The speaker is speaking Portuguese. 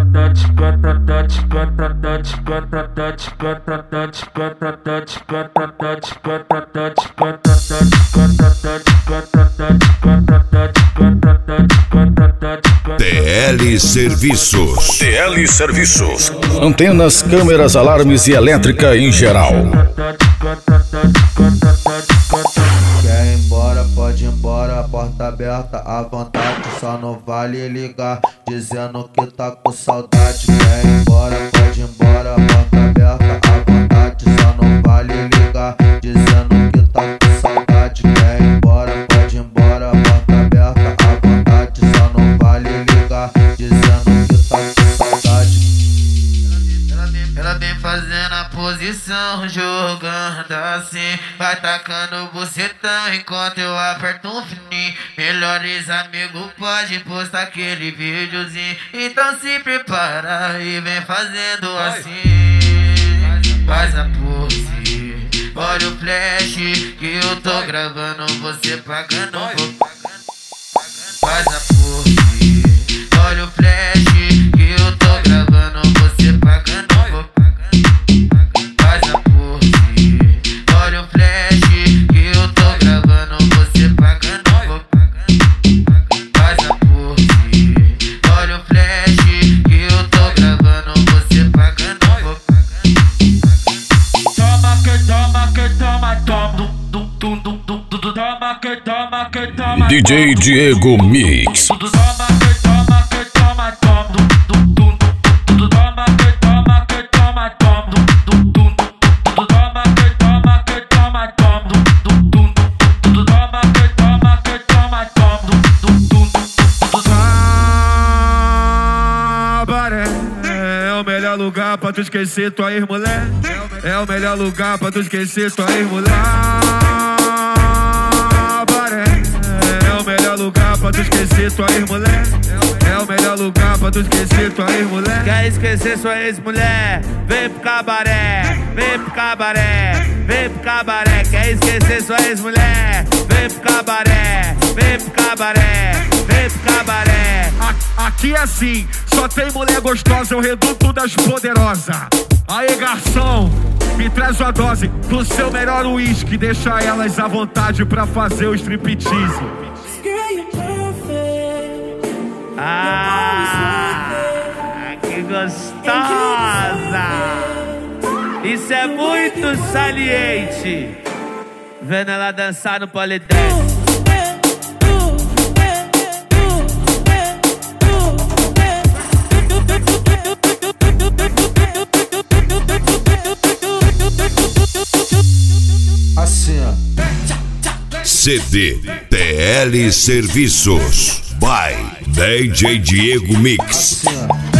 TL Serviços. TL Serviços. Antenas, câmeras, alarmes e elétrica em geral. Quer ir embora, pode ir embora, a porta aberta à vontade. Só não vale ligar, dizendo que tá com saudade. Quer ir embora, pode ir embora, a porta aberta à vontade. Só não vale ligar, dizendo que tá com saudade. Quer ir embora, pode ir embora, a porta aberta à vontade. Só não vale ligar, dizendo que tá com saudade. Ela vem fazendo a posição, jogando assim, vai tacando bucetão enquanto eu aperto um fininho. Melhores amigos pode postar aquele videozinho, então se prepara e vem fazendo assim. Faz a pose, olha o flash que eu tô gravando, você pagando. Faz a pose, olha o flash que eu tô gravando, você pagando. Faz a pose, olha o flash que eu tô gravando, você pagando. Faz a pose, olha o flash que eu tô gravando, você pagando. Toma que toma que toma, toma. Toma que toma que toma. DJ Diego Mix. Toma que toma que toma, toma. Toma que toma que toma, toma. Toma que toma que toma, toma. Toma que toma que toma, toma. Cabaré é o melhor lugar pra tu esquecer tua ex-mulher. É o melhor lugar pra tu esquecer tua ex-mulher. Cabaré é o melhor lugar pra tu esquecer tua ex-mulher. É o melhor lugar pra tu esquecer tua ex-mulher. Quer esquecer sua ex-mulher? Vem pro cabaré, vem pro cabaré, vem pro cabaré. Quer esquecer sua ex-mulher? Vem pro cabaré, vem pro cabaré, vem pro cabaré. Aqui é assim, só tem mulher gostosa, é o reduto das poderosas. Aí, garçom, me traz uma dose do seu melhor uísque. Deixa elas à vontade pra fazer o striptease. Que gostosa! Isso é muito saliente. Vendo ela dançar no polidense. Assim, ó. CD TL Serviços by DJ Diego Mix. Assim, ó.